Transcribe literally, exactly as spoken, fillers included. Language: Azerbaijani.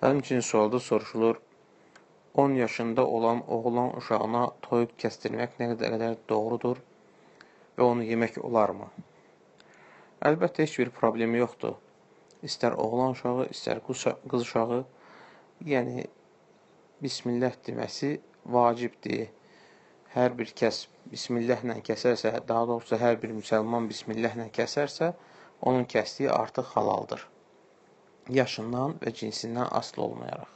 Həmçinin sualda soruşulur, on yaşında olan oğlan uşağına toyuq kəsdirmək nə qədər doğrudur və onu yemək olarmı? Əlbəttə, heç bir problemi yoxdur. İstər oğlan uşağı, istər qız uşağı, yəni Bismillah deməsi vacibdir. Hər bir kəs Bismillahlə kəsərsə, daha doğrusu hər bir müsəlman Bismillahlə kəsərsə, onun kəsdiyi artıq halaldır. Yaşından və cinsindən asılı olmayaraq.